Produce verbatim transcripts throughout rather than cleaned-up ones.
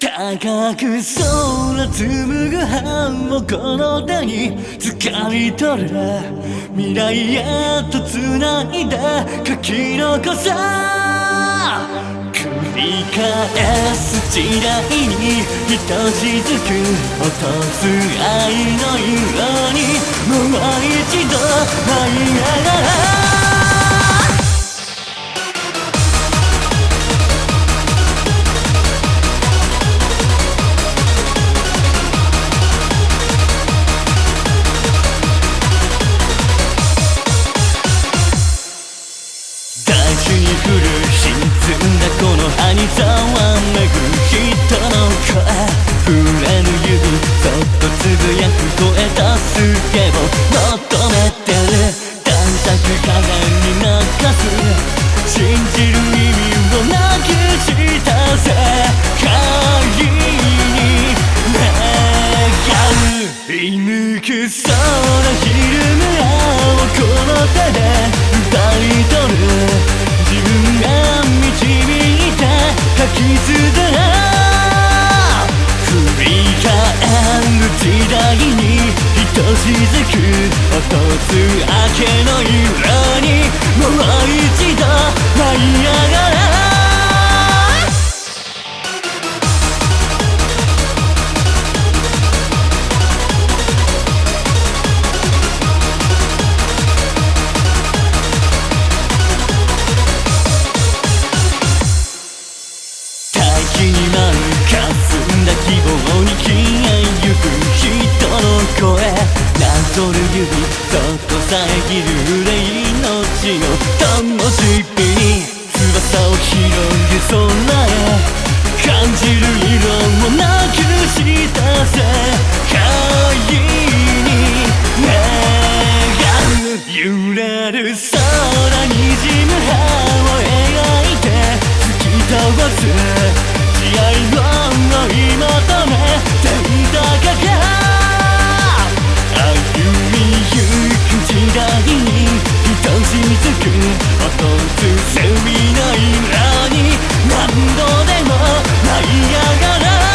高く空紡ぐ半をこの手に掴み取る未来へと繋いだ書き残さ繰り返す時代にひとしずく落とす愛の色にもう一度舞い上がら沈んだこの葉にざわめく人の声触れぬ指そっとつぶやく声出すけど求めてる短冊鏡に泣かす信じる意味をなくした世界に願う射抜く空ひるむ青この手で歌い取る自分が導いた書き綴ら繰り返る時代にひとしずく落とす明けの色にもう一度舞い上がら希望に消えゆく人の声なぞる指そっと遮る霊の血の灯火に翼を広げ空へ感じる色をなくした世界に願う揺れる空にじむ葉を描いて突き通す慈愛を追い求めていたかが歩みゆく時代にひとしずく落とすセミの色に何度でも舞い上がら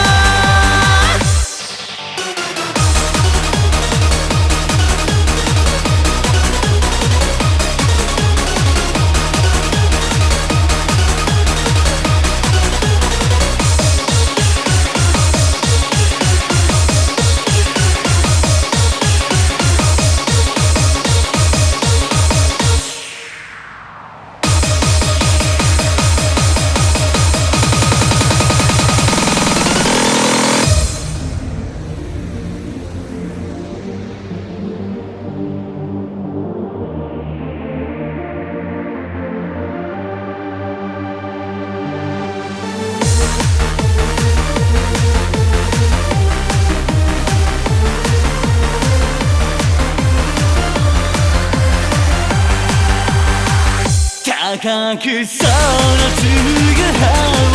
高く空紡ぐ葉